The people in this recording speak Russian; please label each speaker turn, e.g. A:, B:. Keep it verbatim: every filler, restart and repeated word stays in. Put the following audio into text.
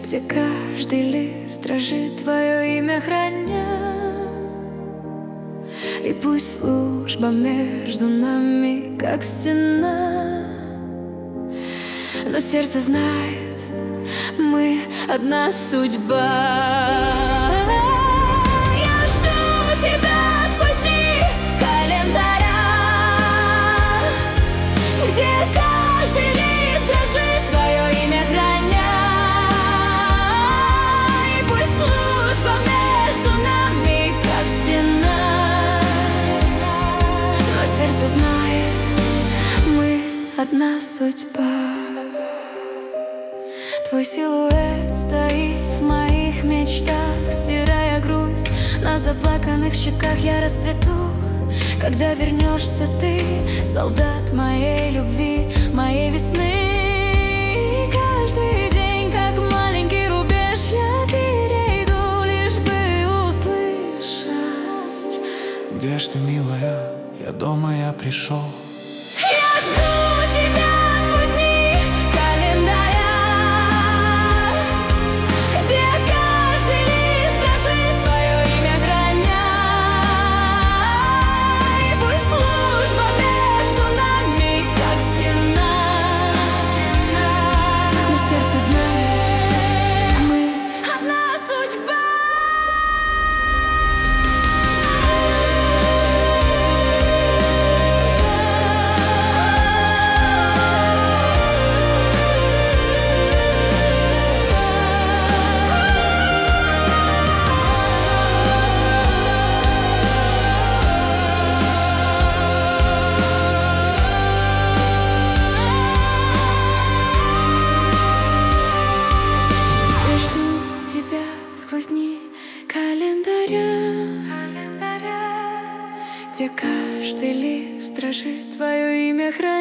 A: где каждый лист дрожит, твое имя храня. И пусть служба между нами как стена, но сердце знает, мы одна судьба. Я жду тебя сквозь дни календаря, где каждый лист дрожит, твое имя храня. И пусть служба между нами как стена, но сердце знает, мы одна судьба. Твой силуэт стоит в моих мечтах, стирая грусть на заплаканных щеках. Я расцвету, когда вернешься ты, солдат моей любви, моей весны. И каждый день, как маленький рубеж, я перейду, лишь бы услышать:
B: где ж ты, милая? Я дома, я пришел.
A: Я жду тебя сквозь дни календаря, где каждый лист дрожит, твое имя храня. И пусть служба между нами как стена, но сердце знает, мы одна судьба. Сквозь дни календаря, где каждый лист дрожит, твое имя хранит.